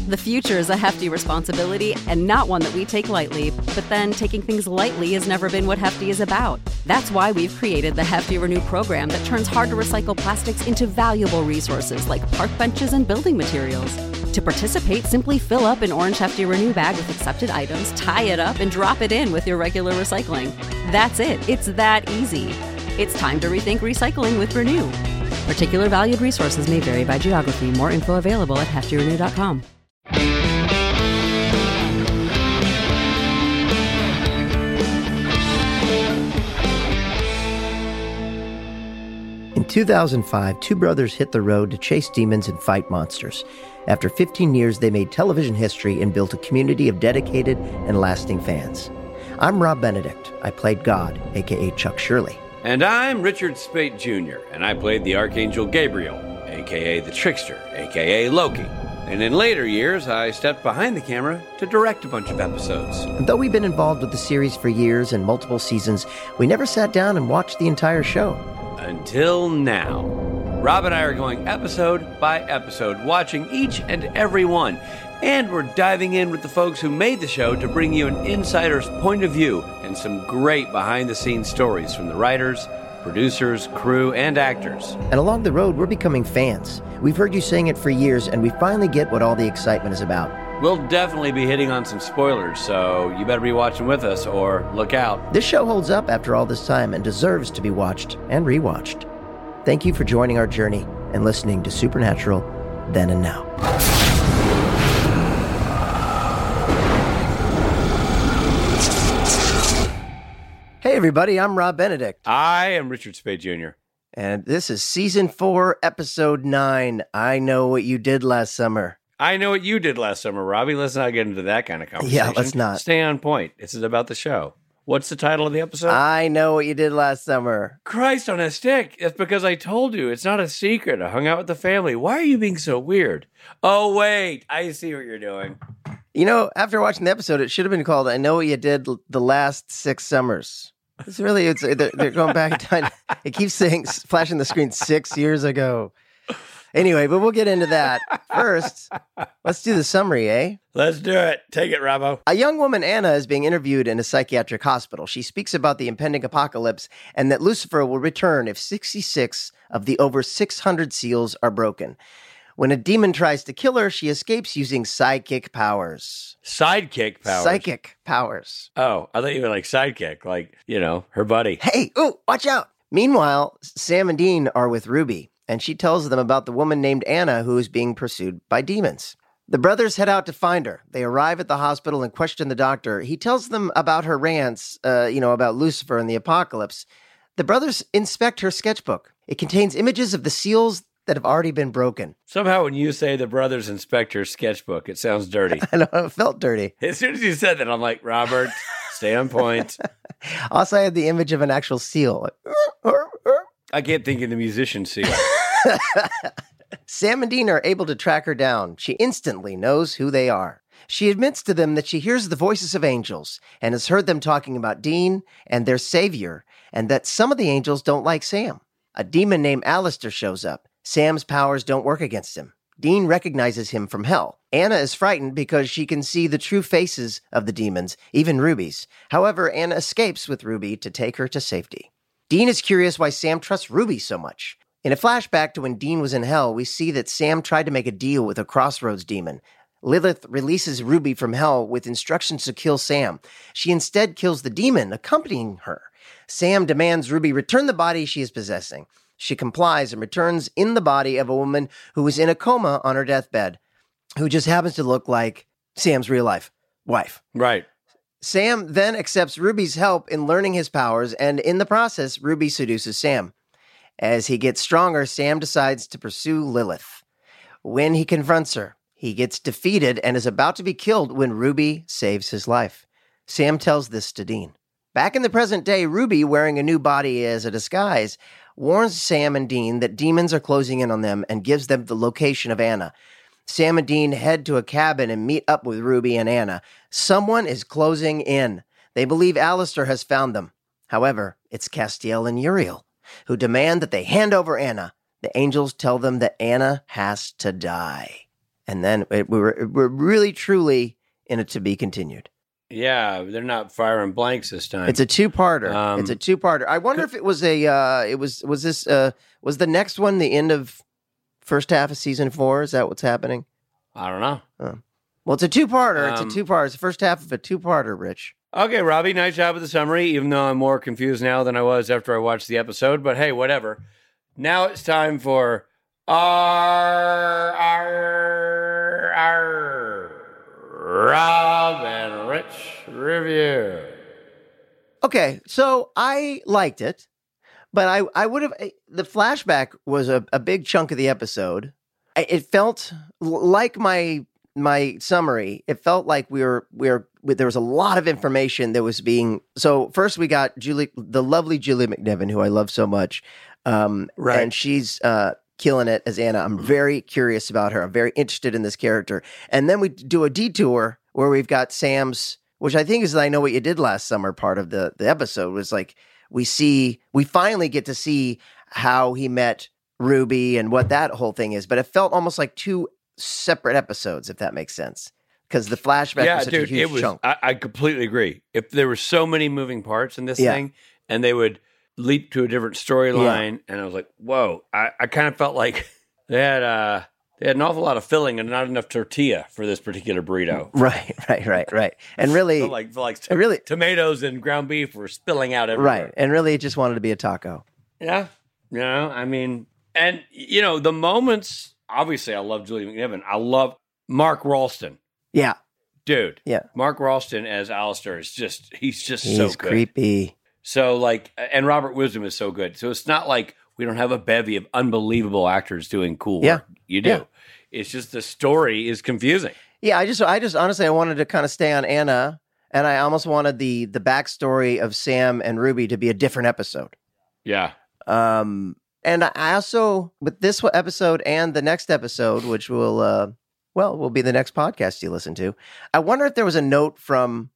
The future is a hefty responsibility and not one that we take lightly, but then taking things lightly has never been what Hefty is about. That's why we've created the Hefty Renew program that turns hard-to-recycle plastics into valuable resources like park benches and building materials. To participate, simply fill up an orange Hefty Renew bag with accepted items, tie it up, and drop it in with your regular recycling. That's it. It's that easy. It's time to rethink recycling with Renew. Particular valued resources may vary by geography. More info available at heftyrenew.com. In 2005, two brothers hit the road to chase demons and fight monsters. After 15 years, they made television history and built a community of dedicated and lasting fans. I'm Rob Benedict. I played God, a.k.a. Chuck Shirley. And I'm Richard Speight Jr., and I played the Archangel Gabriel, a.k.a. the Trickster, a.k.a. Loki. And in later years, I stepped behind the camera to direct a bunch of episodes. And though we've been involved with the series for years and multiple seasons, we never sat down and watched the entire show. Until now. Rob and I are going episode by episode, watching each and every one. And we're diving in with the folks who made the show to bring you an insider's point of view and some great behind-the-scenes stories from the writers, producers, crew, and actors. And along the road, we're becoming fans. We've heard you saying it for years, and we finally get what all the excitement is about. We'll definitely be hitting on some spoilers, so you better be watching with us or look out. This show holds up after all this time and deserves to be watched and rewatched. Thank you for joining our journey and listening to Supernatural Then and Now. Hey everybody, I'm Rob Benedict. I am Richard Speight Jr. And this is Season 4, Episode 9, I Know What You Did Last Summer. I know what you did last summer, Robbie. Let's not get into that kind of conversation. Yeah, let's not. Stay on point. This is about the show. What's the title of the episode? I Know What You Did Last Summer. Christ on a stick. It's because I told you. It's not a secret. I hung out with the family. Why are you being so weird? Oh, wait. I see what you're doing. You know, after watching the episode, it should have been called I Know What You Did the Last 6 Summers. They're going back in time. It keeps saying, flashing the screen 6 years ago. Anyway, but we'll get into that. First, let's do the summary, eh? Let's do it. Take it, Robbo. A young woman, Anna, is being interviewed in a psychiatric hospital. She speaks about the impending apocalypse and that Lucifer will return if 66 of the over 600 seals are broken. When a demon tries to kill her, she escapes using sidekick powers. Sidekick powers? Psychic powers. Oh, I thought you were like sidekick, like, you know, her buddy. Hey, ooh, watch out. Meanwhile, Sam and Dean are with Ruby, and she tells them about the woman named Anna who is being pursued by demons. The brothers head out to find her. They arrive at the hospital and question the doctor. He tells them about her rants, about Lucifer and the apocalypse. The brothers inspect her sketchbook. It contains images of the seals that have already been broken. Somehow when you say the brothers inspect her sketchbook, it sounds dirty. I know, it felt dirty. As soon as you said that, I'm like, Robert, stay on point. Also, I had the image of an actual seal. I can't think of the musician seal. Sam and Dean are able to track her down. She instantly knows who they are. She admits to them that she hears the voices of angels and has heard them talking about Dean and their savior, and that some of the angels don't like Sam. A demon named Alistair shows up. Sam's powers don't work against him. Dean recognizes him from hell. Anna is frightened because she can see the true faces of the demons, even Ruby's. However, Anna escapes with Ruby to take her to safety. Dean is curious why Sam trusts Ruby so much. In a flashback to when Dean was in hell, we see that Sam tried to make a deal with a Crossroads demon. Lilith releases Ruby from hell with instructions to kill Sam. She instead kills the demon accompanying her. Sam demands Ruby return the body she is possessing. She complies and returns in the body of a woman who is in a coma on her deathbed, who just happens to look like Sam's real-life wife. Right. Sam then accepts Ruby's help in learning his powers, and in the process, Ruby seduces Sam. As he gets stronger, Sam decides to pursue Lilith. When he confronts her, he gets defeated and is about to be killed when Ruby saves his life. Sam tells this to Dean. Back in the present day, Ruby, wearing a new body as a disguise, warns Sam and Dean that demons are closing in on them and gives them the location of Anna. Sam and Dean head to a cabin and meet up with Ruby and Anna. Someone is closing in. They believe Alistair has found them. However, it's Castiel and Uriel, who demand that they hand over Anna. The angels tell them that Anna has to die. And then we're really, truly in a to be continued. Yeah, they're not firing blanks this time. It's a two-parter. I wonder if it was was the next one the end of first half of season 4? Is that what's happening? I don't know. Well, it's a two-parter. It's the first half of a two-parter, Rich. Okay, Robbie, nice job with the summary, even though I'm more confused now than I was after I watched the episode. But hey, whatever. Now it's time for Rob and Rich review. Okay, so I liked it, but I would have. The flashback was a big chunk of the episode. It felt like my summary. It felt like there was a lot of information that was being. So first we got the lovely Julie McNiven, who I love so much, right? And she's killing it as Anna. I'm very curious about her. I'm very interested in this character. And then we do a detour where we've got Sam's, which I think is I Know What You Did Last Summer part of the episode, was like we finally get to see how he met Ruby and what that whole thing is. But it felt almost like two separate episodes, if that makes sense. Because the flashback was such a huge chunk. I completely agree. If there were so many moving parts in this thing, and they would leap to a different storyline, and I was like, whoa. I kind of felt like they had an awful lot of filling and not enough tortilla for this particular burrito. Right. And really, really tomatoes and ground beef were spilling out everywhere. Right, and really it just wanted to be a taco. Yeah. I mean, and, the moments, obviously I love Julie McNiven. I love Mark Ralston. Yeah. Dude. Yeah. Mark Ralston as Alistair is he's so good. He's creepy. So and Robert Wisdom is so good. So it's not like we don't have a bevy of unbelievable actors doing cool work. You do. Yeah. It's just the story is confusing. Yeah, I just honestly, I wanted to kind of stay on Anna, and I almost wanted the backstory of Sam and Ruby to be a different episode. Yeah. And I also, with this episode and the next episode, which will be the next podcast you listen to, I wonder if there was a note from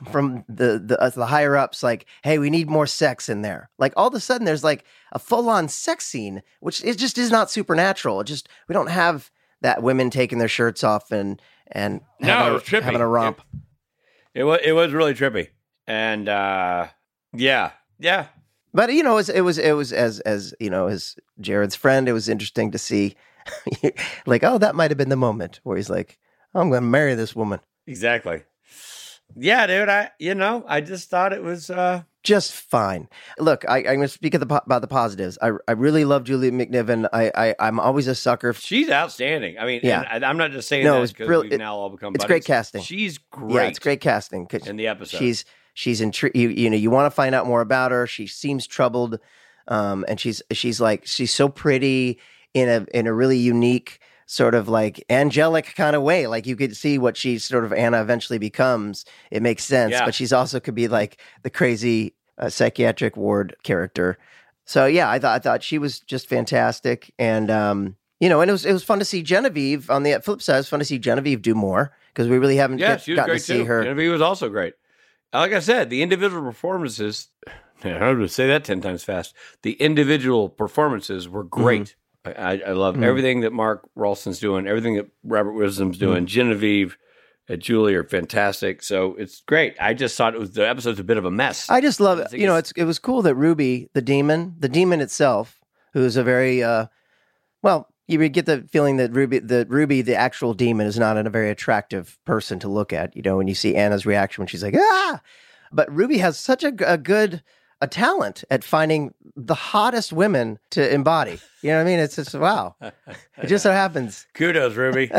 the higher ups, like, hey, we need more sex in there. Like all of a sudden there's like a full on sex scene, which it just is not supernatural. We don't have that women taking their shirts off and having a romp. It was really trippy. And yeah. But it was as as Jared's friend, it was interesting to see like, oh, that might have been the moment where he's like, oh, I'm going to marry this woman. Exactly. Yeah, dude. I just thought it was just fine. Look, I'm going to speak about the positives. I really love Julie McNiven. I'm always a sucker. She's outstanding. I mean, yeah. I'm not just saying that because we've now all become buddies. It's great casting. She's great. Yeah, it's great casting in the episode. She's intrigued. You want to find out more about her. She seems troubled, and she's so pretty in a really unique, sort of like angelic kind of way. Like you could see what she sort of Anna eventually becomes. It makes sense, but she's also could be like the crazy psychiatric ward character. So yeah, I thought she was just fantastic, and and it was fun to see Genevieve. On the flip side, it was fun to see Genevieve do more because we really haven't gotten to see her. Genevieve was also great. Like I said, the individual performances. I would say that 10 times fast. The individual performances were great. Mm-hmm. I love everything that Mark Ralston's doing, everything that Robert Wisdom's doing. Genevieve and Julie are fantastic. So it's great. I just thought the episode's a bit of a mess. I just love it. It was cool that Ruby, the demon itself, who's a very, you would get the feeling that Ruby, the actual demon, is not a very attractive person to look at, when you see Anna's reaction when she's like, ah! But Ruby has such a good talent at finding the hottest women to embody. You know what I mean? It's just, wow. It just so happens. Kudos, Ruby.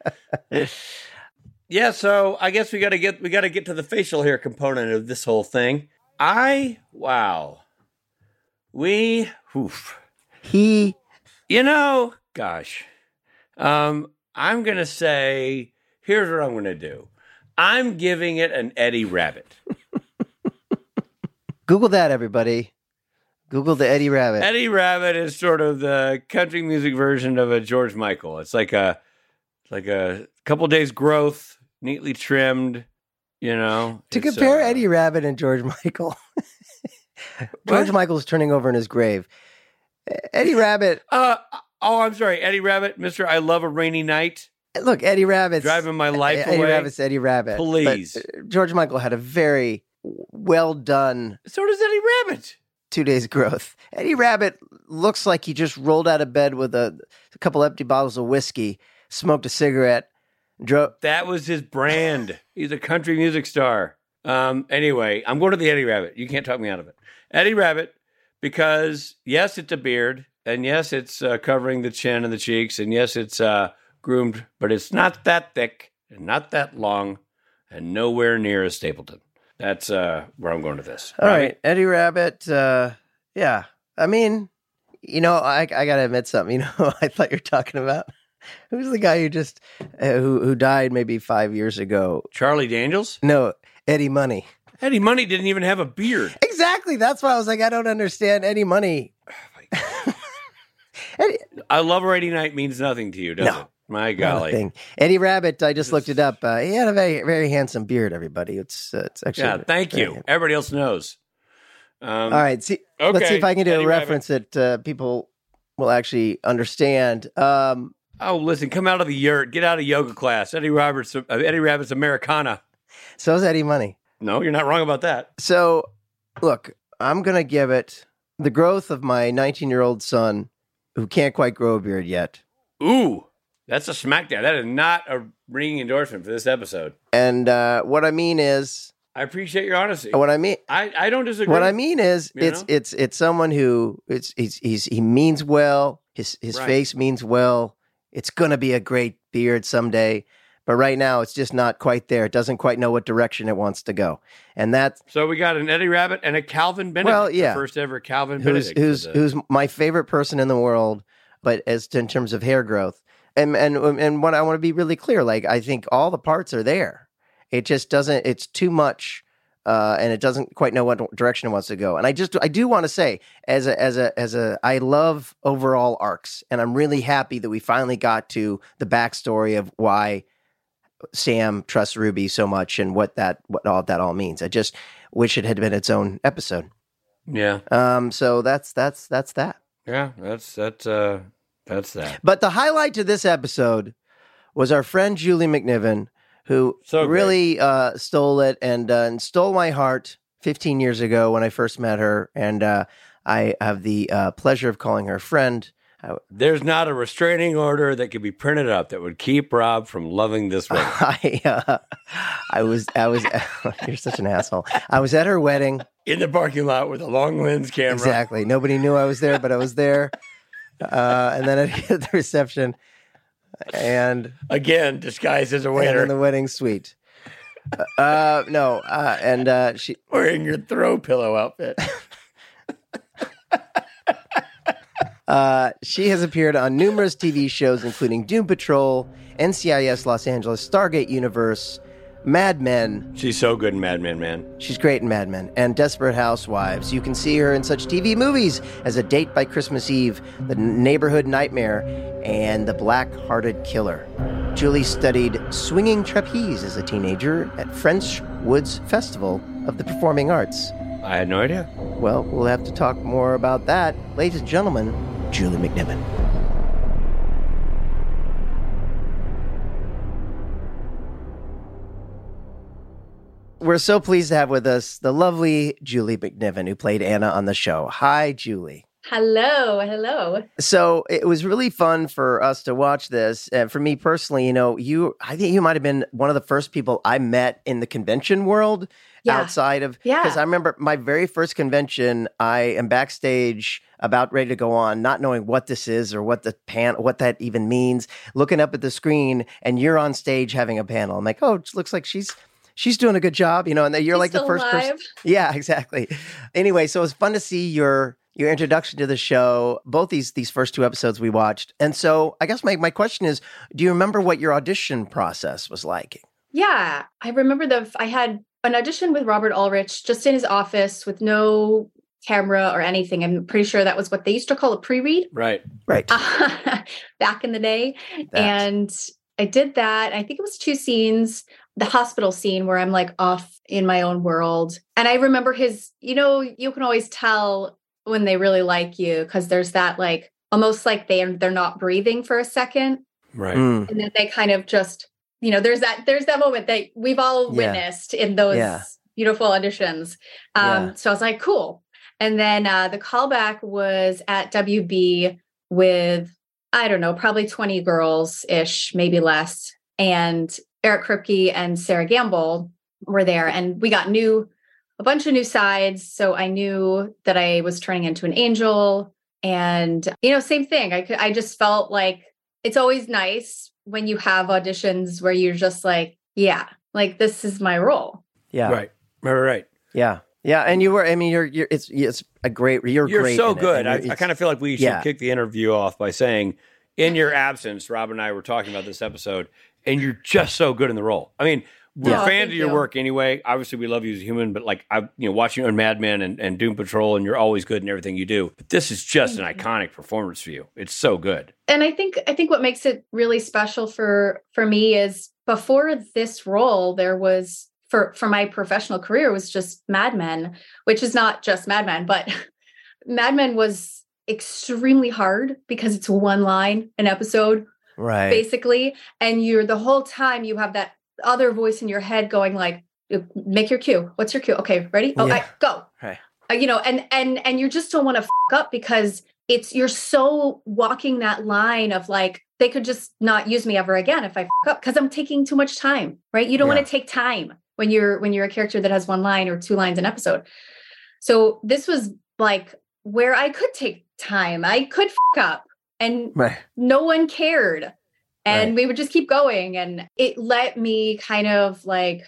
Yeah, so I guess we got to get to the facial hair component of this whole thing. Gosh. I'm going to say, here's what I'm going to do. I'm giving it an Eddie Rabbit. Google that, everybody. Google the Eddie Rabbit. Eddie Rabbit is sort of the country music version of a George Michael. It's like a couple days growth, neatly trimmed, To compare Eddie Rabbit and George Michael. George Michael's turning over in his grave. Eddie Rabbit. I'm sorry. Eddie Rabbit, Mr. I Love a Rainy Night. Look, Eddie Rabbit's driving my life Eddie away. Rabbit's Eddie Rabbit. Please. But George Michael had a very well done So does Eddie Rabbit. 2 days growth. Eddie Rabbit looks like he just rolled out of bed with a couple empty bottles of whiskey, smoked a cigarette, drove. That was his brand. He's a country music star. Anyway, I'm going to the Eddie Rabbit. You can't talk me out of it. Eddie Rabbit, because yes, it's a beard, and yes, it's covering the chin and the cheeks, and yes, it's groomed, but it's not that thick and not that long, and nowhere near as Stapleton. That's where I'm going to this. All right, Eddie Rabbit. Yeah, I mean, I gotta admit something. I thought you were talking about who's the guy who just who died maybe 5 years ago. Charlie Daniels? No, Eddie Money. Eddie Money didn't even have a beard. Exactly. That's why I was like, I don't understand Eddie Money. I Love Rainy Night means nothing to you, does it? My golly. Nothing. Eddie Rabbit, I just looked it up. He had a very, very handsome beard, everybody. It's actually... thank you. Everybody else knows. All right. Let's see if I can do Eddie a reference that people will actually understand. Listen, come out of the yurt. Get out of yoga class. Eddie Rabbit's Americana. So is Eddie Money. No, you're not wrong about that. So, look, I'm going to give it the growth of my 19-year-old son who can't quite grow a beard yet. Ooh, that's a smackdown. That is not a ringing endorsement for this episode. And what I mean is... I appreciate your honesty. What I mean... I don't disagree. What I mean is, it's someone who... he means well. His face means well. It's going to be a great beard someday. But right now, it's just not quite there. It doesn't quite know what direction it wants to go. And that's... So we got an Eddie Rabbit and a Calvin Benedict. Well, yeah. The first ever Calvin Benedict. Who's my favorite person in the world, but in terms of hair growth. And what I want to be really clear, like, I think all the parts are there. It just doesn't... It's too much, and it doesn't quite know what direction it wants to go. And I do want to say, I love overall arcs, and I'm really happy that we finally got to the backstory of why Sam trusts Ruby so much and what all that means. I just wish it had been its own episode. Yeah. So that's that. Yeah, that's that. But the highlight to this episode was our friend Julie McNiven, who really stole it and stole my heart 15 years ago when I first met her. And I have the pleasure of calling her a friend. There's not a restraining order that could be printed up that would keep Rob from loving this woman. I was. You're such an asshole. I was at her wedding in the parking lot with a long lens camera. Exactly. Nobody knew I was there, but I was there. And then I hit the reception, and again disguised as a waiter in the wedding suite. She wearing your throw pillow outfit. She has appeared on numerous TV shows, including Doom Patrol, NCIS Los Angeles, Stargate Universe, Mad Men. She's so good in Mad Men, man. She's great in Mad Men, and Desperate Housewives. You can see her in such TV movies as A Date by Christmas Eve, The Neighborhood Nightmare, and The Black-Hearted Killer. Julie studied swinging trapeze as a teenager at French Woods Festival of the Performing Arts. I had no idea. Well, we'll have to talk more about that. Ladies and gentlemen, Julie McNiven. We're so pleased to have with us the lovely Julie McNiven, who played Anna on the show. Hi, Julie. Hello. So it was really fun for us to watch this. And for me personally, I think you might have been one of the first people I met in the convention world outside of, because I remember my very first convention, I am backstage about ready to go on, not knowing what this is or what what that even means, looking up at the screen and you're on stage having a panel. I'm like, oh, it looks like she's doing a good job, and you're like the first person. Yeah, exactly. Anyway, so it was fun to see your introduction to the show, both these first two episodes we watched. And so I guess my question is, do you remember what your audition process was like? Yeah, I remember I had an audition with Robert Ulrich just in his office with no camera or anything. I'm pretty sure that was what they used to call a pre-read. Right. Back in the day. And I did that. I think it was 2 scenes. The hospital scene where I'm like off in my own world. And I remember you can always tell when they really like you because there's that like almost like they're not breathing for a second. Right. And then they kind of just, there's that moment that we've all witnessed in those beautiful auditions. So I was like, cool. And then the callback was at WB with, I don't know, probably 20 girls-ish, maybe less. And Eric Kripke and Sarah Gamble were there. And we got a bunch of new sides. So I knew that I was turning into an angel. And, same thing. I just felt like it's always nice when you have auditions where you're just like, yeah, like this is my role. Yeah. Right. Yeah. Yeah. And you were, I mean, it's a great, you're great. So good. I kind of feel like we should kick the interview off by saying, in your absence, Rob and I were talking about this episode, and you're just so good in the role. I mean, we're fans of your work anyway. Obviously, we love you as a human, but like I, watching you on Mad Men and Doom Patrol, and you're always good in everything you do. But this is just an iconic performance for you. It's so good. And I think what makes it really special for me is before this role, there was for my professional career was just Mad Men, which is not just Mad Men, but Mad Men was extremely hard because it's one line an episode, right? Basically, and the whole time you have that other voice in your head going like, make your cue. What's your cue? Okay, ready? Oh, go. Right. And you just don't want to up because you're so walking that line of like, they could just not use me ever again if I up because I'm taking too much time, right? You don't want to take time when you're a character that has one line or two lines an episode. So this was like where I could take time. I could up and no one cared. And we would just keep going. And it let me kind of like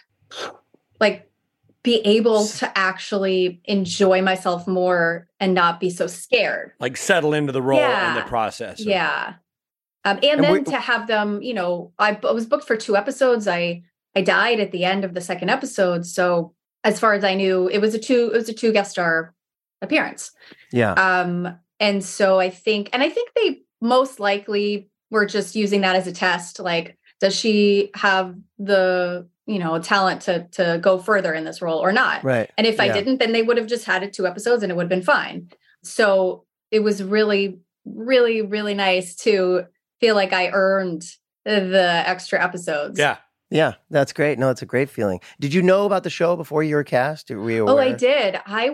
be able to actually enjoy myself more and not be so scared. Like settle into the role and the process. Yeah. And then to have them, I was booked for 2 episodes. I died at the end of the second episode. So as far as I knew, it was a two guest star appearance. Yeah. And so I think they most likely we're just using that as a test. Like, does she have the, talent to go further in this role or not? Right. And if I didn't, then they would have just had it 2 episodes and it would have been fine. So it was really, really, really nice to feel like I earned the extra episodes. Yeah. Yeah, that's great. No, it's a great feeling. Did you know about the show before you were cast? Were you aware? Oh, I did.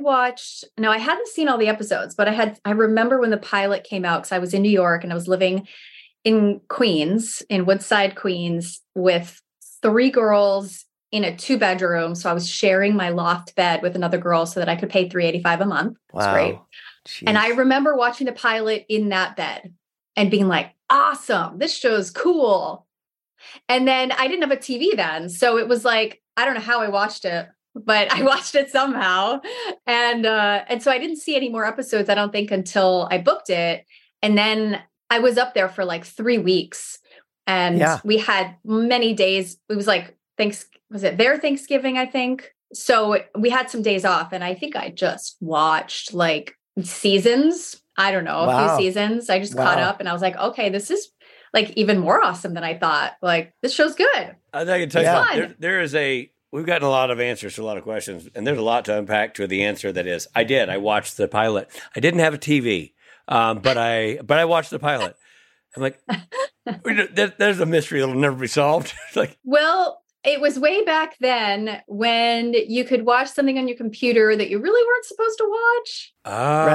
I hadn't seen all the episodes, but I remember when the pilot came out because I was in New York and I was living in Queens, in Woodside, Queens, with 3 girls in a 2-bedroom. So I was sharing my loft bed with another girl so that I could pay $385 a month. Wow. It's great. Jeez. And I remember watching the pilot in that bed and being like, awesome, this show's cool. And then I didn't have a TV then. So it was like, I don't know how I watched it, but I watched it somehow. And so I didn't see any more episodes, I don't think, until I booked it. And then I was up there for like 3 weeks and we had many days. It was like, was it their Thanksgiving, I think? So we had some days off and I think I just watched like seasons. I don't know, a few seasons. I just caught up and I was like, okay, this is like even more awesome than I thought. Like this show's good. I can tell you, we've gotten a lot of answers to a lot of questions and there's a lot to unpack to the answer that is, I watched the pilot. I didn't have a TV. But I watched the pilot. I'm like, there's a mystery that'll never be solved. Like, well, it was way back then when you could watch something on your computer that you really weren't supposed to watch. Oh,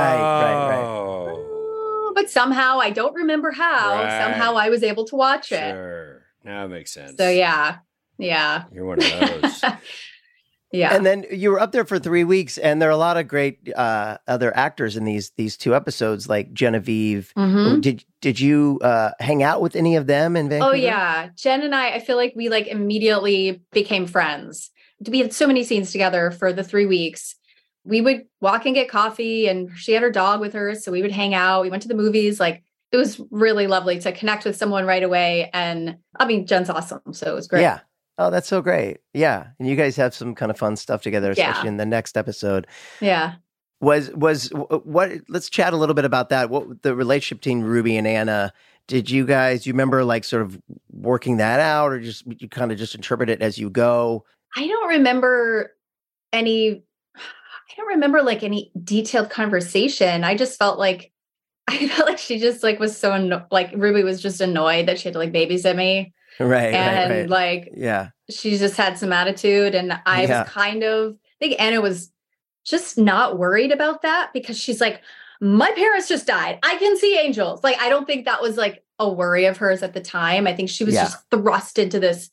right. But somehow I don't remember how. Somehow I was able to watch it. Sure, now it makes sense. So yeah, you're one of those. Yeah. And then you were up there for 3 weeks, and there are a lot of great other actors in these 2 episodes, like Genevieve. Mm-hmm. Did you hang out with any of them in Vancouver? Oh yeah, Jen and I feel like we like immediately became friends. We had so many scenes together for the 3 weeks. We would walk and get coffee, and she had her dog with her, so we would hang out. We went to the movies. Like it was really lovely to connect with someone right away. And I mean, Jen's awesome, so it was great. Yeah. Oh, that's so great. Yeah. And you guys have some kind of fun stuff together, especially in the next episode. Yeah. Was what, let's chat a little bit about that. What the relationship between Ruby and Anna, do you remember like sort of working that out or just, you kind of just interpret it as you go? I don't remember like any detailed conversation. I just felt like I felt like she just like was so like Ruby was just annoyed that she had to like babysit me. Right. And like, she just had some attitude. And I was I think Anna was just not worried about that because she's like, my parents just died. I can see angels. Like, I don't think that was like a worry of hers at the time. I think she was just thrust into this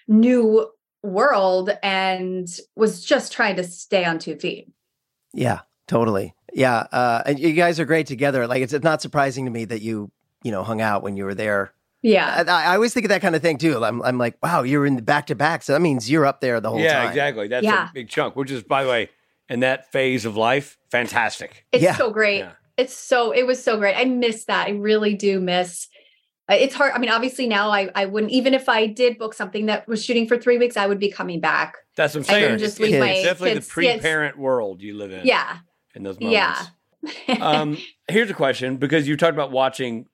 new world and was just trying to stay on 2 feet. Yeah, totally. Yeah. And you guys are great together. Like, it's not surprising to me that you hung out when you were there. Yeah. I always think of that kind of thing too. I'm like, wow, you're in the back-to-back. So that means you're up there the whole time. Yeah, exactly. That's a big chunk, which is, by the way, in that phase of life, fantastic. It's so great. Yeah. It was so great. I miss that. I really do miss. It's hard. I mean, obviously now I wouldn't, even if I did book something that was shooting for 3 weeks, I would be coming back. That's what I'm saying. It's definitely the pre-parent world you live in. Yeah. In those moments. Yeah. Here's a question, because you talked about watching,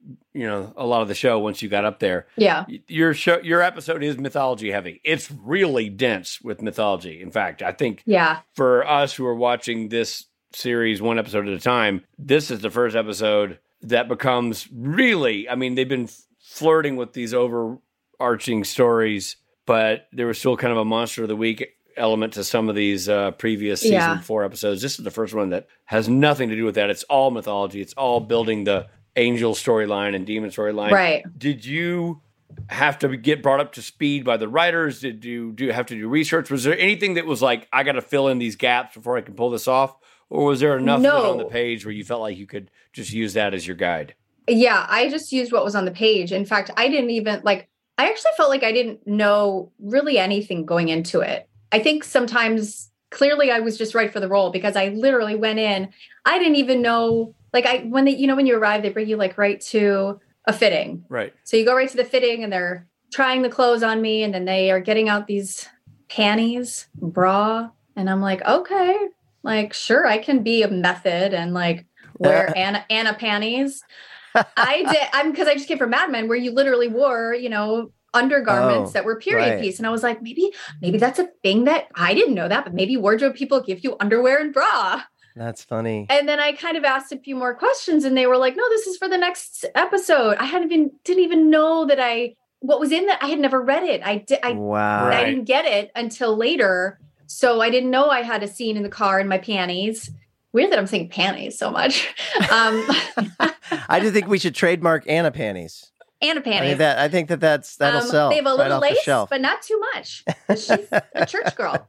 a lot of the show once you got up there. Yeah. Your episode is mythology heavy. It's really dense with mythology. In fact, I think for us who are watching this series one episode at a time, this is the first episode that becomes really, I mean, they've been flirting with these overarching stories, but there was still kind of a monster of the week element to some of these previous season 4 episodes. This is the first one that has nothing to do with that. It's all mythology. It's all building the angel storyline and demon storyline. Right. Did you have to get brought up to speed by the writers? Did you have to do research? Was there anything that was like, I got to fill in these gaps before I can pull this off? Or was there enough of it on the page where you felt like you could just use that as your guide? Yeah, I just used what was on the page. In fact, I didn't even I actually felt like I didn't know really anything going into it. I think sometimes clearly I was just right for the role because I literally went in. I didn't even know, when you arrive, they bring you right to a fitting. Right. So you go right to the fitting and they're trying the clothes on me and then they are getting out these panties, bra. And I'm like, okay, sure, I can be a method and wear Anna panties. Because I just came from Mad Men where you literally wore, undergarments that were period piece. And I was like, maybe that's a thing that I didn't know that, but maybe wardrobe people give you underwear and bra. That's funny. And then I kind of asked a few more questions and they were like, no, this is for the next episode. I didn't even know that what was in that. I had never read it. I didn't get it until later. So I didn't know I had a scene in the car in my panties. Weird that I'm saying panties so much. I do think we should trademark Anna panties. Anna panties. I think that'll sell. They have a little right lace, but not too much. She's a church girl.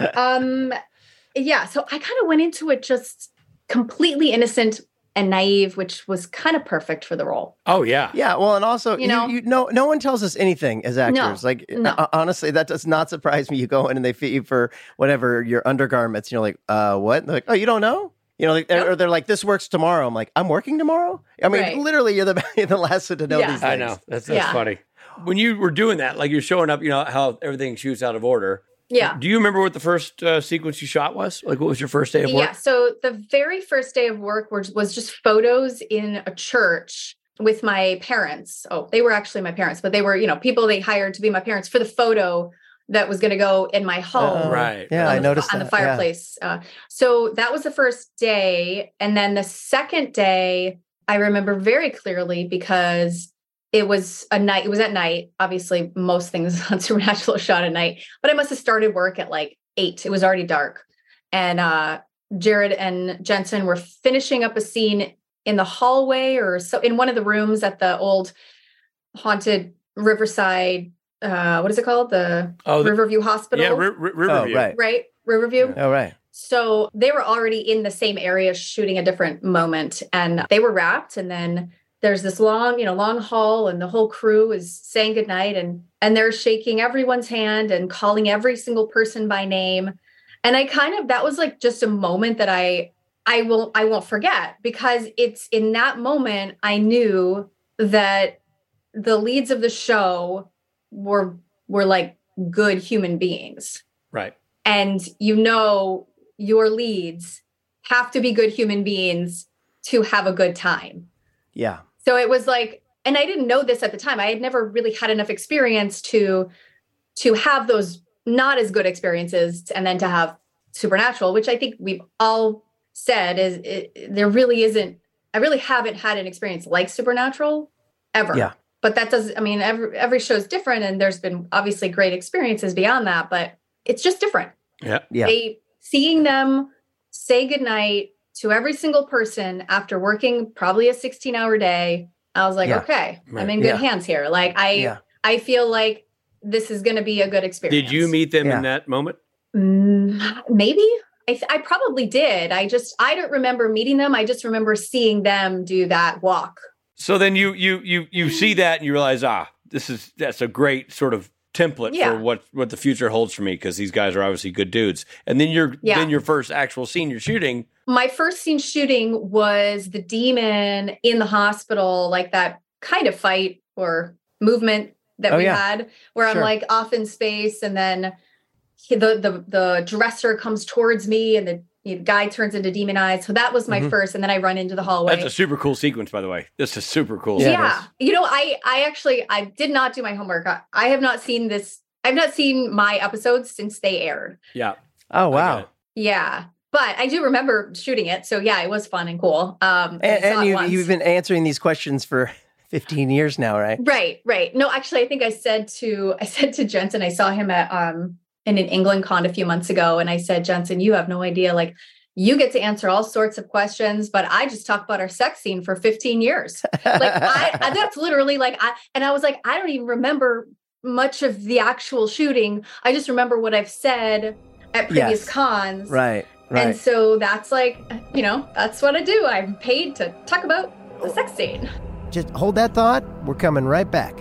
Yeah, so I kind of went into it just completely innocent and naive, which was kind of perfect for the role. Oh, yeah. Yeah, well, and also, no one tells us anything as actors. No. Honestly, that does not surprise me. You go in and they fit you for whatever, your undergarments. You're like, what? And they're like, oh, you don't know? Or they're like, this works tomorrow. I'm like, I'm working tomorrow? I mean, literally, you're the last one to know these things. I know. That's funny. When you were doing that, you're showing up, how everything shoots out of order. Yeah. Do you remember what the first sequence you shot was? What was your first day of work? Yeah. So the very first day of work was just photos in a church with my parents. Oh, they were actually my parents, but they were, people they hired to be my parents for the photo that was going to go in my home. Right. Yeah, I noticed on the fireplace. Yeah. So that was the first day. And then the second day, I remember very clearly because it was at night. Obviously, most things on Supernatural are shot at night, but I must have started work at 8. It was already dark. And Jared and Jensen were finishing up a scene in the hallway or so in one of the rooms at the old haunted Riverside. What is it called? The Riverview Hospital. Yeah, Riverview. Oh, right. Riverview. Oh, right. So they were already in the same area shooting a different moment and they were wrapped. And then there's this long hall and the whole crew is saying goodnight and they're shaking everyone's hand and calling every single person by name. And that was just a moment that I won't forget because it's in that moment I knew that the leads of the show were good human beings. Right. And your leads have to be good human beings to have a good time. Yeah. So it was and I didn't know this at the time. I had never really had enough experience to have those not as good experiences and then to have Supernatural, which I think we've all said there really isn't really haven't had an experience like Supernatural ever. Yeah. But that doesn't, I mean, every show is different, and there's been obviously great experiences beyond that, but it's just different. Yeah. Seeing them say goodnight to every single person after working probably a 16-hour day, I was like, okay, I'm in good hands here. Like I feel like this is going to be a good experience. Did you meet them in that moment? Maybe. I probably did. I don't remember meeting them. I just remember seeing them do that walk. So then you see that and you realize, that's a great sort of template for what the future holds for me, because these guys are obviously good dudes. And then your first actual scene you're shooting. My first scene shooting was the demon in the hospital, like that kind of fight or movement that we had, where I'm like off in space, and then the dresser comes towards me, and the guy turns into demon eyes. So that was my first, and then I run into the hallway. That's a super cool sequence, by the way. This is super cool. Yeah. You know, I did not do my homework. I have not seen this. I've not seen my episodes since they aired. Yeah. Oh, wow. Yeah. But I do remember shooting it. So yeah, it was fun and cool. And you've been answering these questions for 15 years now, right? Right. No, actually, I think I said to Jensen, I saw him at, in an England con a few months ago. And I said, Jensen, you have no idea. Like, you get to answer all sorts of questions, but I just talked about our sex scene for 15 years. Like that's literally like, I was like, I don't even remember much of the actual shooting. I just remember what I've said at previous cons. Right. And so that's like, that's what I do. I'm paid to talk about the sex scene. Just hold that thought. We're coming right back.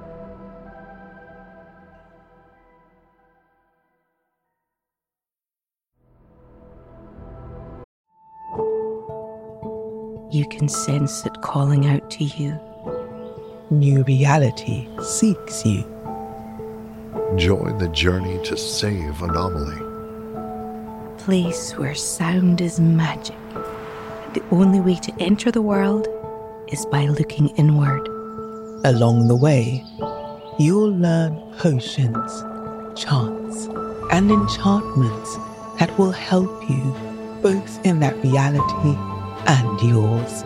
You can sense it calling out to you. New reality seeks you. Join the journey to save Anomaly. Place where sound is magic. The only way to enter the world is by looking inward. Along the way, you'll learn potions, chants, and enchantments that will help you both in that reality and yours.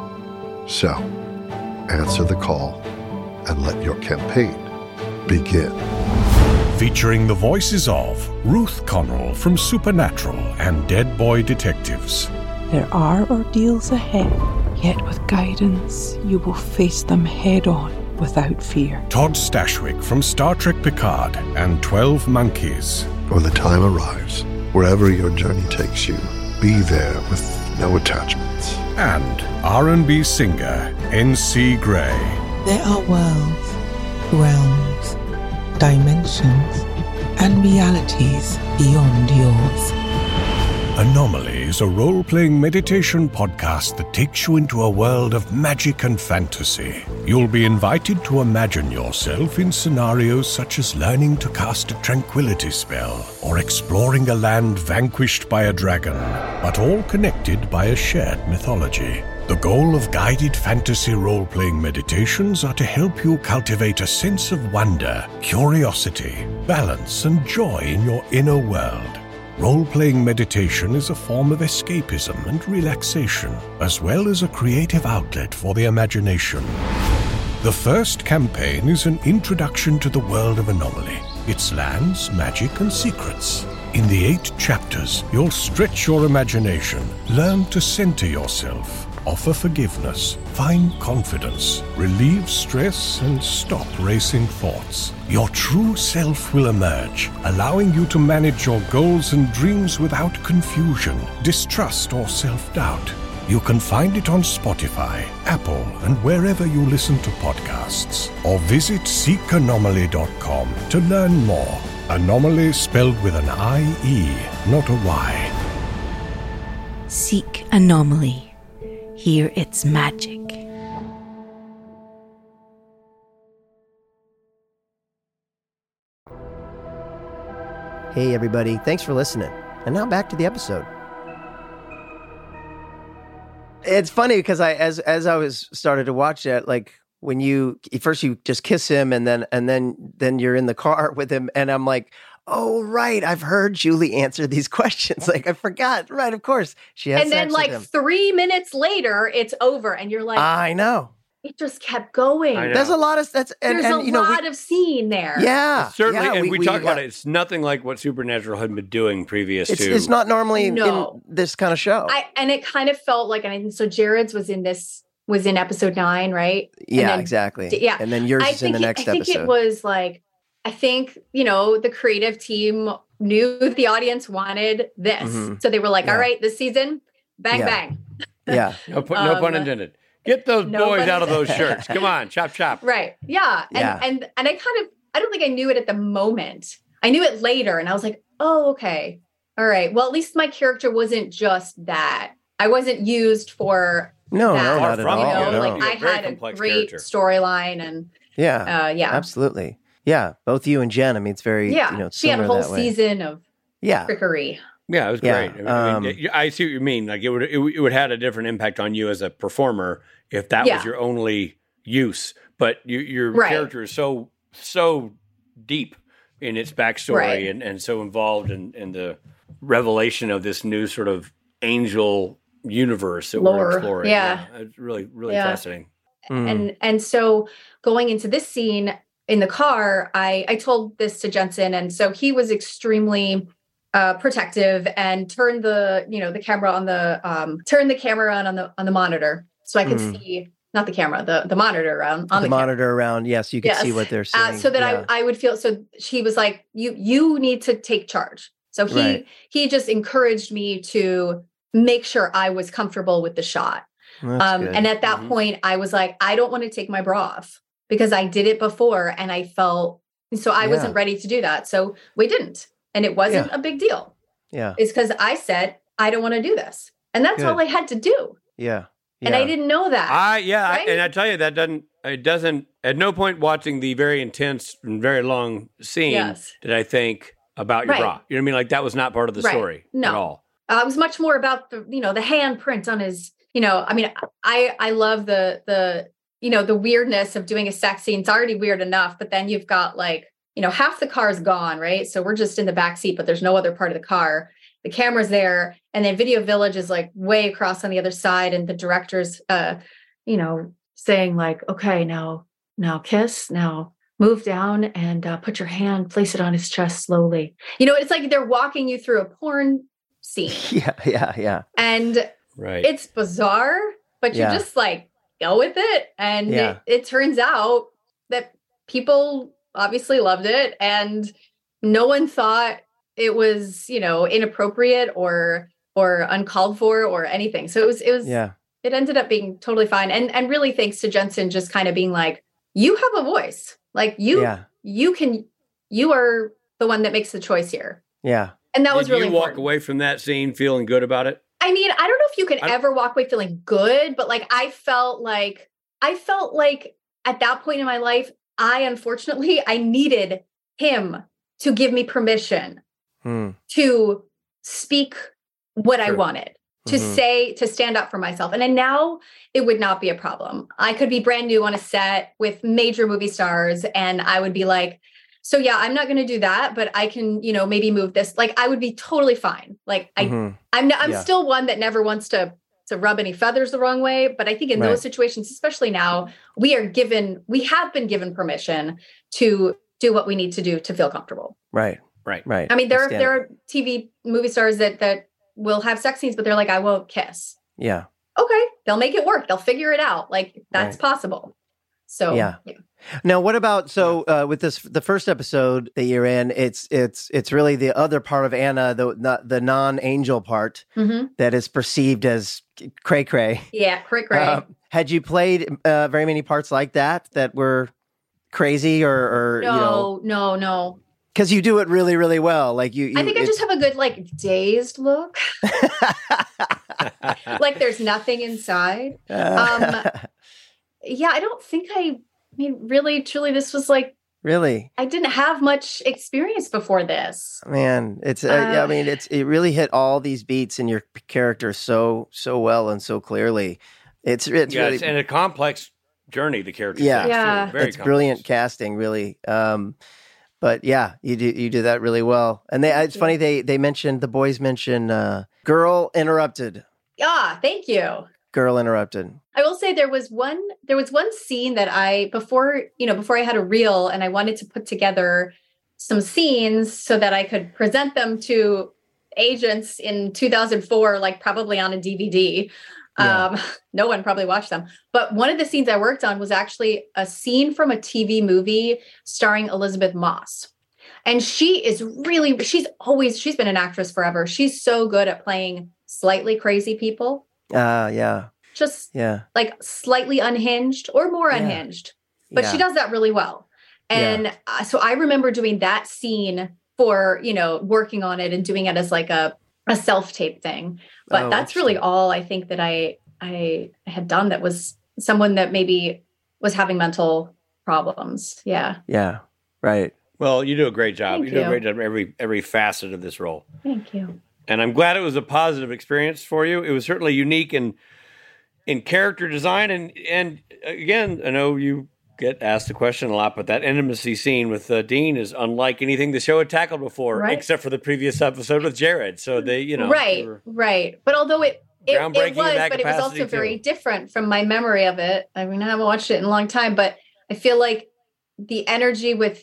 So, answer the call and let your campaign begin. Featuring the voices of Ruth Connell from Supernatural and Dead Boy Detectives. There are ordeals ahead, yet with guidance, you will face them head on without fear. Todd Stashwick from Star Trek Picard and 12 Monkeys. When the time arrives, wherever your journey takes you, be there with no attachments. And R&B singer N.C. Gray. There are worlds, realms, dimensions, and realities beyond yours. Anomaly is a role-playing meditation podcast that takes you into a world of magic and fantasy. You'll be invited to imagine yourself in scenarios such as learning to cast a tranquility spell or exploring a land vanquished by a dragon, but all connected by a shared mythology. The goal of guided fantasy role-playing meditations are to help you cultivate a sense of wonder, curiosity, balance, and joy in your inner world. Role-playing meditation is a form of escapism and relaxation, as well as a creative outlet for the imagination. The first campaign is an introduction to the world of Anomaly, its lands, magic, and secrets. In the 8 chapters, you'll stretch your imagination, learn to center yourself, offer forgiveness, find confidence, relieve stress, and stop racing thoughts. Your true self will emerge, allowing you to manage your goals and dreams without confusion, distrust, or self-doubt. You can find it on Spotify, Apple, and wherever you listen to podcasts. Or visit seekanomaly.com to learn more. Anomaly spelled with an I-E, not a Y. Seek Anomaly. Hear its magic. Hey, everybody. Thanks for listening. And now back to the episode. It's funny because as I was started to watch it, like when you first you just kiss him and then you're in the car with him, and I'm like, Oh, right. I've heard Julie answer these questions. Like, I forgot. Right, of course. She has And then sex with like him. 3 minutes later, it's over. And you're like, I know. it just kept going. I know. There's a lot of There's a lot of scene there. Yeah. Certainly, yeah, and we talk about it. It's nothing like what Supernatural had been doing previous to. It's not normally No. in this kind of show. And it kind of felt like, and I think so Jared's was in episode 9, right? Yeah, then, exactly. Yeah. And then yours is in the next episode. I think it was like, I think, the creative team knew the audience wanted this. Mm-hmm. So they were like, all right, this season, bang, bang. Yeah. No pun intended. Get those boys out of those shirts. Come on, chop, chop. Right. Yeah. And I don't think I knew it at the moment. I knew it later and I was like, oh, okay. All right. Well, at least my character wasn't just that. I wasn't used for No, that. not at all. No. Like I had a great storyline and absolutely. Yeah. Both you and Jen. I mean, it's very, she had a whole season of trickery. Yeah, it was great. I mean, I see what you mean. Like it would had a different impact on you as a performer if that was your only use. But your character is so deep in its backstory and so involved in the revelation of this new sort of angel universe that we're exploring. Yeah. It's really, really fascinating. And so going into this scene in the car, I told this to Jensen, and so he was extremely protective and turned the camera on the monitor so I could see, not the camera, the monitor around on the monitor around. Yes, you can see what they're saying. So that I would feel. So she was like, you need to take charge. So he just encouraged me to make sure I was comfortable with the shot. And at that point, I was like, I don't want to take my bra off because I did it before and I felt so I wasn't ready to do that. So we didn't. And it wasn't a big deal. Yeah. It's because I said, I don't want to do this. And that's all I had to do. Yeah. And I didn't know that. Right? And I tell you, it doesn't, at no point watching the very intense and very long scene did I think about your bra. You know what I mean? Like that was not part of the story at all. It was much more about the handprint on his, I mean, I love the weirdness of doing a sex scene. It's already weird enough, but then you've got like, half the car's gone, right? So we're just in the back seat, but there's no other part of the car. The camera's there. And then Video Village is like way across on the other side. And the director's, saying like, okay, now kiss, now move down and put your hand, place it on his chest slowly. It's like they're walking you through a porn scene. Yeah. And it's bizarre, but you just like go with it. And it turns out that people obviously loved it and no one thought it was, inappropriate or uncalled for or anything. So it ended up being totally fine. And really thanks to Jensen just kind of being like, you have a voice. Like you are the one that makes the choice here. Yeah. And that was really important. Did you walk away from that scene feeling good about it? I mean, I don't know if you can ever walk away feeling good, but like, I felt like at that point in my life, I needed him to give me permission to speak what I wanted, to say, to stand up for myself. And then now it would not be a problem. I could be brand new on a set with major movie stars and I would be like, so yeah, I'm not going to do that, but I can, maybe move this. Like I would be totally fine. Like I'm still one that never wants to rub any feathers the wrong way. But I think in those situations, especially now, we have been given permission to do what we need to do to feel comfortable. Right. I mean, there are TV movie stars that will have sex scenes, but they're like, I won't kiss. Yeah. Okay. They'll make it work. They'll figure it out. Like that's possible. So, yeah. Now, what about, with the first episode that you're in, it's really the other part of Anna, the non-angel part that is perceived as cray-cray. Yeah, cray-cray. Had you played very many parts like that were crazy or No. Because you do it really, really well. Like I think I just have a good like dazed look. Like there's nothing inside. Yeah, I don't think really, truly, this was like, really, I didn't have much experience before this. Man, it's, it really hit all these beats in your character so well and so clearly. It's really, and a complex journey, the character. Yeah. Very it's brilliant casting, really. But But yeah, you do that really well. And it's funny the boys mention Girl Interrupted. Yeah, thank you. Girl Interrupted. I will say there was one scene that before I had a reel and I wanted to put together some scenes so that I could present them to agents in 2004, like probably on a DVD. Yeah. No one probably watched them. But one of the scenes I worked on was actually a scene from a TV movie starring Elizabeth Moss. And she's been an actress forever. She's so good at playing slightly crazy people. Yeah. Just like slightly unhinged or more unhinged. But she does that really well. And so I remember doing that scene for, working on it and doing it as like a self-tape thing. But that's really all I think that I had done that was someone that maybe was having mental problems. Yeah. Yeah. Right. Well, you do a great job. Thank you do a great job in every facet of this role. Thank you. And I'm glad it was a positive experience for you. It was certainly unique in character design. And again, I know you get asked the question a lot, but that intimacy scene with Dean is unlike anything the show had tackled before, except for the previous episode with Jared. So they, Right. But although it was also very different from my memory of it. I mean, I haven't watched it in a long time, but I feel like the energy with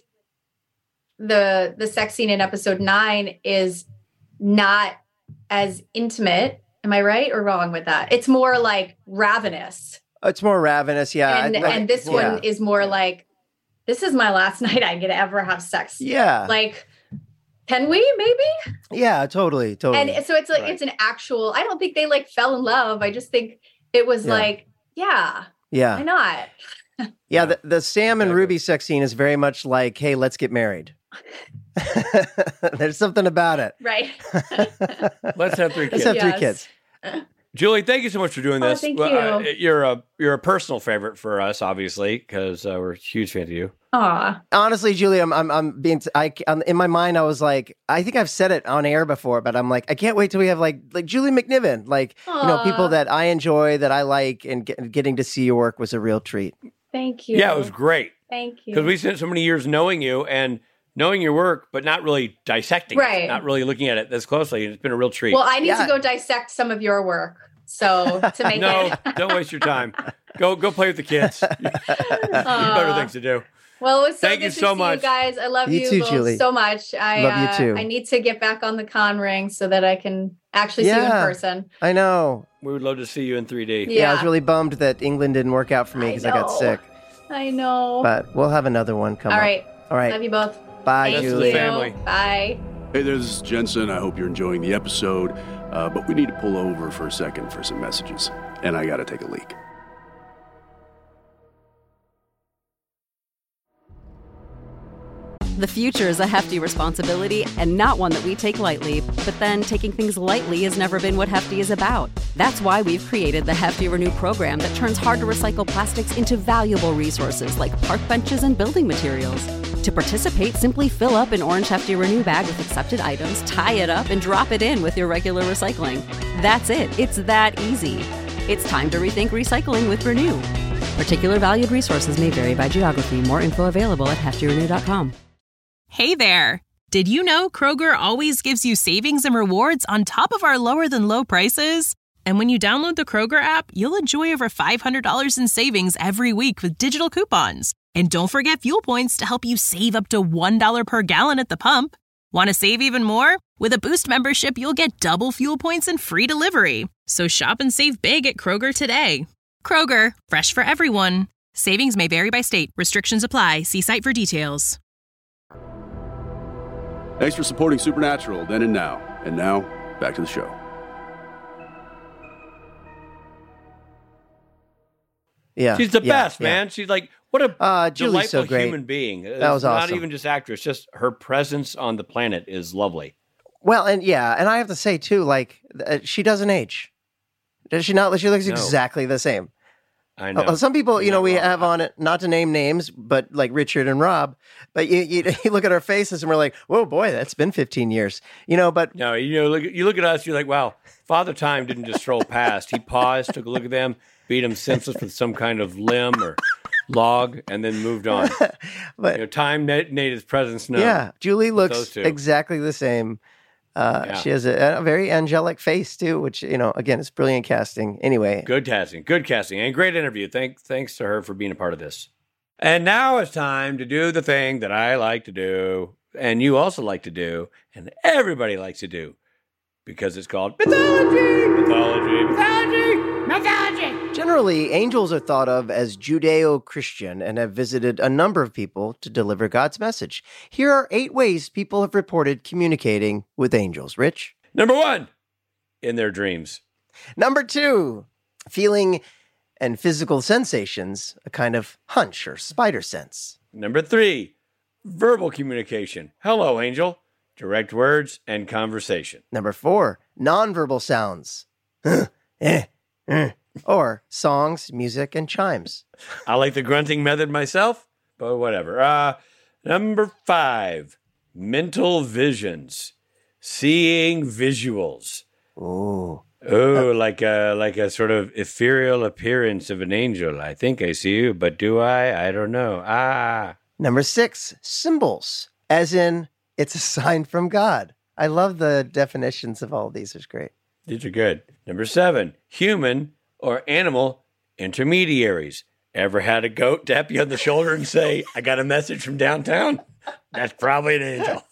the sex scene in episode 9 is not as intimate. Am I right or wrong with that? It's more like ravenous. It's more ravenous, yeah. And this one is more like, this is my last night I get to ever have sex. Yeah. Like, can we maybe? Yeah, totally. And so it's like, it's an actual, I don't think they like fell in love. I just think it was like, why not? Yeah, the Sam and Ruby sex scene is very much like, hey, let's get married. There's something about it. Right. Let's have 3 kids. Let's have 3 kids. Julie, thank you so much for doing this. Thank you. You're a personal favorite for us, obviously, because we're a huge fan of you. Aw. Honestly, Julie, I'm being. In my mind, I was like, I think I've said it on air before, but I'm like, I can't wait till we have like Julie McNiven, people that I enjoy, that I like, and getting to see your work was a real treat. Thank you. Yeah, it was great. Thank you. Because we spent so many years knowing you and knowing your work, but not really dissecting it, not really looking at it this closely. It's been a real treat. Well, I need to go dissect some of your work. So to make don't waste your time. Go play with the kids. You better things to do. Well, it was Thank good you to so see much. you guys. I love you too, both Julie. so much. Love you too. I need to get back on the con ring so that I can actually see you in person. I know. We would love to see you in 3D. Yeah, I was really bummed that England didn't work out for me because I got sick. I know. But we'll have another one come up. All right. Love you both. Bye, Thank Julie. you. Family. Bye. Hey there, this is Jensen. I hope you're enjoying the episode, but we need to pull over for a second for some messages, and I gotta take a leak. The future is a hefty responsibility and not one that we take lightly, but then taking things lightly has never been what Hefty is about. That's why we've created the Hefty Renew program that turns hard-to-recycle plastics into valuable resources like park benches and building materials. To participate, simply fill up an orange Hefty Renew bag with accepted items, tie it up, and drop it in with your regular recycling. That's it. It's that easy. It's time to rethink recycling with Renew. Particular valued resources may vary by geography. More info available at heftyrenew.com. Hey there! Did you know Kroger always gives you savings and rewards on top of our lower-than-low prices? And when you download the Kroger app, you'll enjoy over $500 in savings every week with digital coupons. And don't forget fuel points to help you save up to $1 per gallon at the pump. Want to save even more? With a Boost membership, you'll get double fuel points and free delivery. So shop and save big at Kroger today. Kroger, fresh for everyone. Savings may vary by state. Restrictions apply. See site for details. Thanks for supporting Supernatural then and now. And now, back to the show. Yeah, she's the best, man. She's like, what a Julie's so delightful great. human being. That was awesome. Not even just actress, just her presence on the planet is lovely. Well, and I have to say too, like she doesn't age. Does she not? She looks exactly the same. I know. Some people, we have on it, not to name names, but like Richard and Rob, but you look at our faces and we're like, whoa, boy, that's been 15 years, but. No, you look at us, you're like, wow, Father Time didn't just stroll past. He paused, took a look at them, beat them senseless with some kind of limb or log, and then moved on. But time native's presence now. Yeah, Julie looks exactly the same. She has a very angelic face too, which again, it's brilliant casting. Anyway, good casting, and great interview. Thanks to her for being a part of this. And now it's time to do the thing that I like to do, and you also like to do, and everybody likes to do, because it's called mythology. Generally, angels are thought of as Judeo-Christian and have visited a number of people to deliver God's message. Here are 8 ways people have reported communicating with angels. Rich? Number 1, in their dreams. Number 2, feeling and physical sensations, a kind of hunch or spider sense. Number 3, verbal communication. Hello, angel. Direct words and conversation. Number 4, nonverbal sounds. Or songs, music, and chimes. I like the grunting method myself, but whatever. Number 5, mental visions. Seeing visuals. Ooh. Oh, like a sort of ethereal appearance of an angel. I think I see you, but do I? I don't know. Number 6, symbols, as in it's a sign from God. I love the definitions of all of these. It's great. These are good. Number 7, human or animal intermediaries. Ever had a goat tap you on the shoulder and say, I got a message from downtown? That's probably an angel.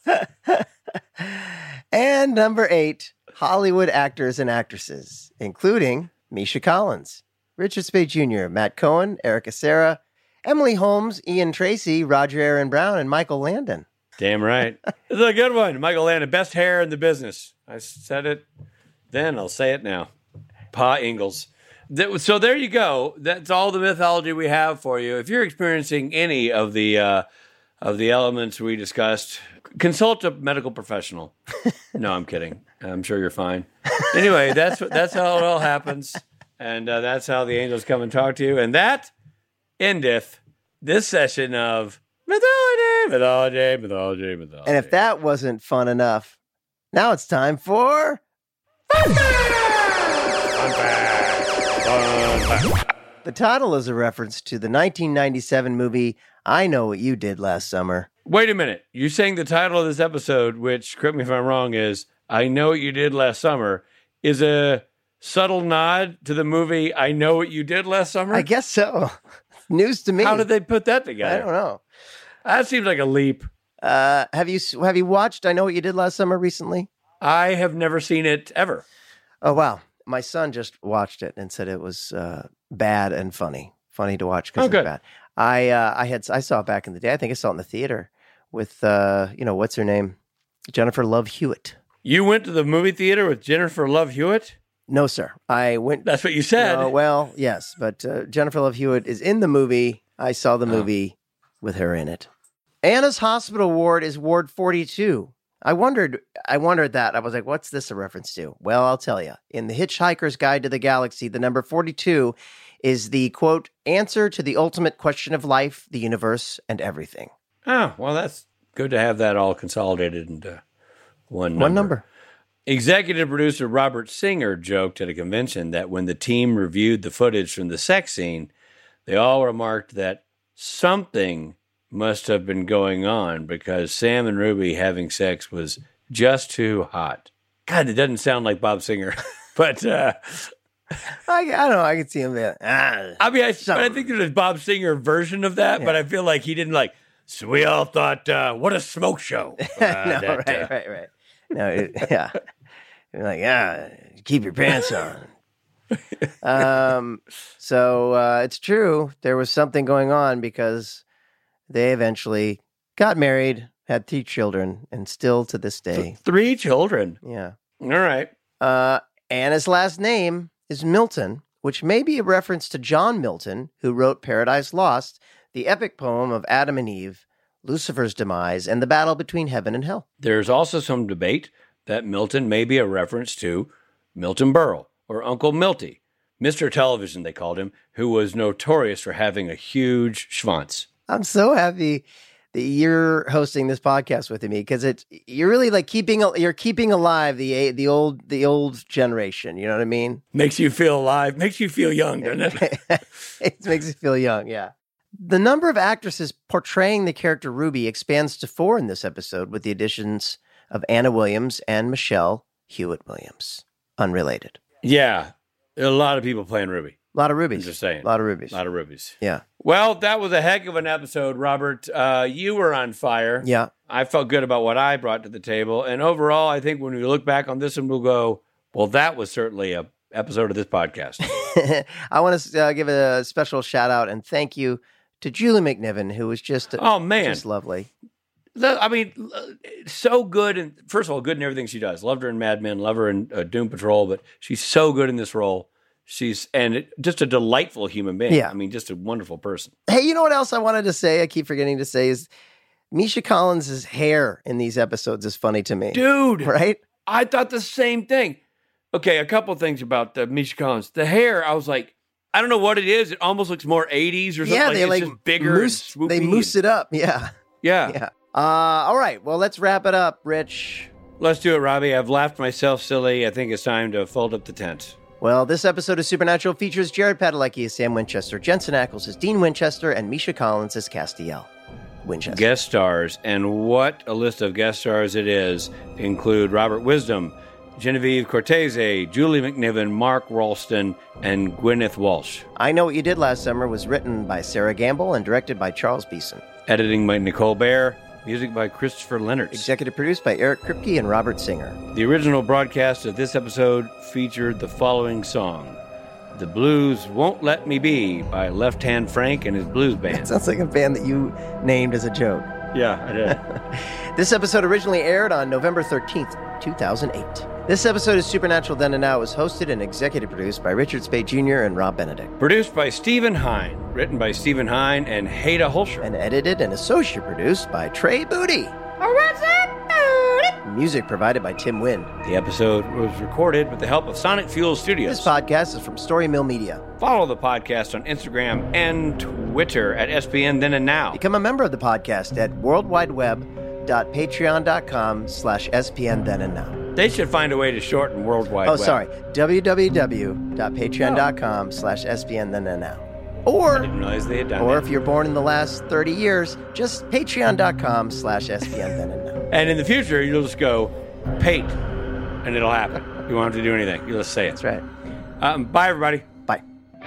And number 8, Hollywood actors and actresses, including Misha Collins, Richard Speight Jr., Matt Cohen, Erica Serra, Emily Holmes, Ian Tracy, Roger Aaron Brown, and Michael Landon. Damn right. This is a good one. Michael Landon, best hair in the business. I said it then, I'll say it now. Pa Ingalls. So there you go. That's all the mythology we have for you. If you're experiencing any of the elements we discussed, consult a medical professional. No, I'm kidding. I'm sure you're fine. Anyway, that's how it all happens, and that's how the angels come and talk to you. And that endeth this session of mythology. And if that wasn't fun enough, now it's time for Fun Fact. The title is a reference to the 1997 movie I Know What You Did Last Summer. Wait a minute. You're saying the title of this episode, which, correct me if I'm wrong, is I Know What You Did Last Summer, is a subtle nod to the movie I Know What You Did Last Summer? I guess so. News to me. How did they put that together? I don't know. That seems like a leap. Have you watched I Know What You Did Last Summer recently? I have never seen it ever. Oh, wow. My son just watched it and said it was bad and funny. Funny to watch because it's bad. I saw it back in the day. I think I saw it in the theater with, what's her name? Jennifer Love Hewitt. You went to the movie theater with Jennifer Love Hewitt? No, sir. I went. That's what you said. Well, yes, but Jennifer Love Hewitt is in the movie. I saw the movie with her in it. Anna's hospital ward is Ward 42. I wondered that. I was like, what's this a reference to? Well, I'll tell you. In The Hitchhiker's Guide to the Galaxy, the number 42 is the, quote, answer to the ultimate question of life, the universe, and everything. Oh, well, that's good to have that all consolidated into one number. One number. Executive producer Robert Singer joked at a convention that when the team reviewed the footage from the sex scene, they all remarked that something must have been going on because Sam and Ruby having sex was just too hot. God, it doesn't sound like Bob Singer, but I don't know. I could see him there. But I think there's a Bob Singer version of that, but I feel like he didn't like. So we all thought, what a smoke show! Right. No, yeah. You're like, keep your pants on. So it's true. There was something going on because they eventually got married, had 3 children, and still to this day. 3 children? Yeah. All right. Anna's last name is Milton, which may be a reference to John Milton, who wrote Paradise Lost, the epic poem of Adam and Eve, Lucifer's demise, and the battle between heaven and hell. There's also some debate that Milton may be a reference to Milton Berle, or Uncle Milty, Mr. Television, they called him, who was notorious for having a huge schwanz. I'm so happy that you're hosting this podcast with me because you're really like keeping alive the old generation. You know what I mean? Makes you feel alive. Makes you feel young, doesn't it? It makes you feel young. Yeah. The number of actresses portraying the character Ruby expands to 4 in this episode with the additions of Anna Williams and Michelle Hewitt Williams. Unrelated. Yeah. A lot of people playing Ruby. A lot of rubies. I'm just saying. A lot of rubies. A lot of rubies. Yeah. Well, that was a heck of an episode, Robert. You were on fire. Yeah. I felt good about what I brought to the table. And overall, I think when we look back on this one, we'll go, well, that was certainly a episode of this podcast. I want to give a special shout out and thank you to Julie McNiven, who was just just lovely. I mean, so good. And first of all, good in everything she does. Loved her in Mad Men, love her in Doom Patrol, but she's so good in this role. She's just a delightful human being. Yeah. I mean, just a wonderful person. Hey, you know what else I wanted to say? I keep forgetting to say is Misha Collins' hair in these episodes is funny to me. Dude. Right? I thought the same thing. Okay, a couple things about Misha Collins. The hair, I was like, I don't know what it is. It almost looks more 80s or something. Yeah, they it's just bigger and swoopy. They moose it up. Yeah. Yeah. All right. Well, let's wrap it up, Rich. Let's do it, Robbie. I've laughed myself silly. I think it's time to fold up the tent. Well, this episode of Supernatural features Jared Padalecki as Sam Winchester, Jensen Ackles as Dean Winchester, and Misha Collins as Castiel Winchester. Guest stars, and what a list of guest stars it is, include Robert Wisdom, Genevieve Cortese, Julie McNiven, Mark Ralston, and Gwyneth Walsh. I Know What You Did Last Summer was written by Sarah Gamble and directed by Charles Beeson. Editing by Nicole Baer. Music by Christopher Leonard. Executive produced by Eric Kripke and Robert Singer. The original broadcast of this episode featured the following song. The Blues Won't Let Me Be by Left Hand Frank and his blues band. It sounds like a band that you named as a joke. Yeah, I did. This episode originally aired on November 13th, 2008. This episode of Supernatural Then and Now was hosted and executive produced by Richard Spade Jr. and Rob Benedict. Produced by Stephen Hine. Written by Stephen Hine and Haida Holscher. And edited and associate produced by Trey Booty. Music provided by Tim Wynn. The episode was recorded with the help of Sonic Fuel Studios. This podcast is from Story Mill Media. Follow the podcast on Instagram and Twitter at SPN Then and Now. Become a member of the podcast at worldwideweb.patreon.com/SPN Then and Now. They should find a way to shorten World Wide Web. www.patreon.com/SPN Then and Now. Or, I didn't realize they had done or that. if you're born in the last 30 years, just patreon.com/SPN Then and Now. And in the future, you'll just go, Pate, and it'll happen. You won't have to do anything. You'll just say it. That's right. Bye, everybody. Bye.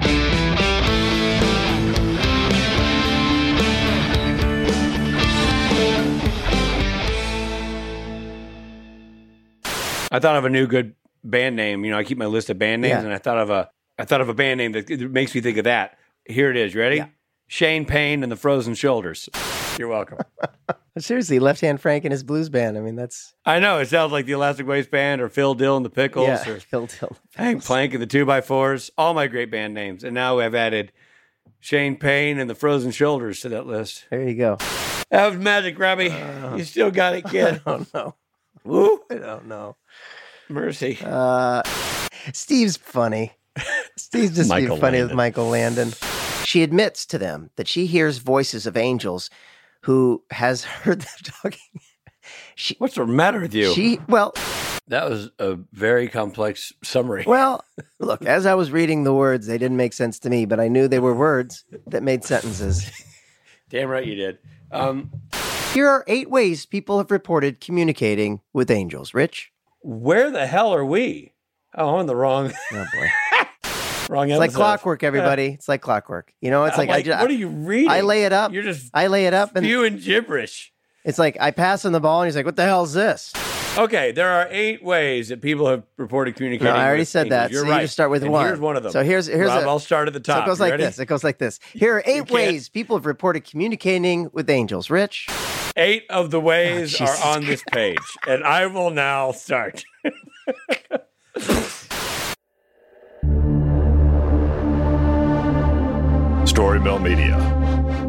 I thought of a new good band name. You know, I keep my list of band names, and I thought of a band name that makes me think of that. Here it is. You ready? Yeah. Shane Payne and the Frozen Shoulders. You're welcome. Seriously, Left Hand Frank and his blues band. I mean, that's... I know. It sounds like the Elastic Waist Band or Phil Dill and the Pickles or Phil Dill. Hank Plank and the 2x4s. All my great band names. And now I've added Shane Payne and the Frozen Shoulders to that list. There you go. That was magic, Robbie. You still got it, kid. I don't know. Woo. I don't know. Mercy. Steve's funny. Steve's just being funny with Michael Landon. She admits to them that she hears voices of angels who has heard them talking. What's the matter with you? That was a very complex summary. Well, look, as I was reading the words, they didn't make sense to me, but I knew they were words that made sentences. Damn right you did. Here are 8 ways people have reported communicating with angels. Rich? Where the hell are we? Oh, I'm on the wrong... Oh, boy. Wrong It's episode. like clockwork, everybody. It's like clockwork. You know, it's like what are you reading? I lay it up. You're just I lay it up and spewing gibberish. It's like I pass him the ball and he's like, "What the hell is this?" Okay, there are 8 ways that people have reported communicating. No, I already with said that. angels. You're so right. You just start with And one. Here's one of them. So here's Rob, I'll start at the top. So it goes You like ready? this. It goes like this. Here are 8 ways people have reported communicating with angels. Rich? 8 of the ways Jesus are on this page, and I will now start. Story Mill Media.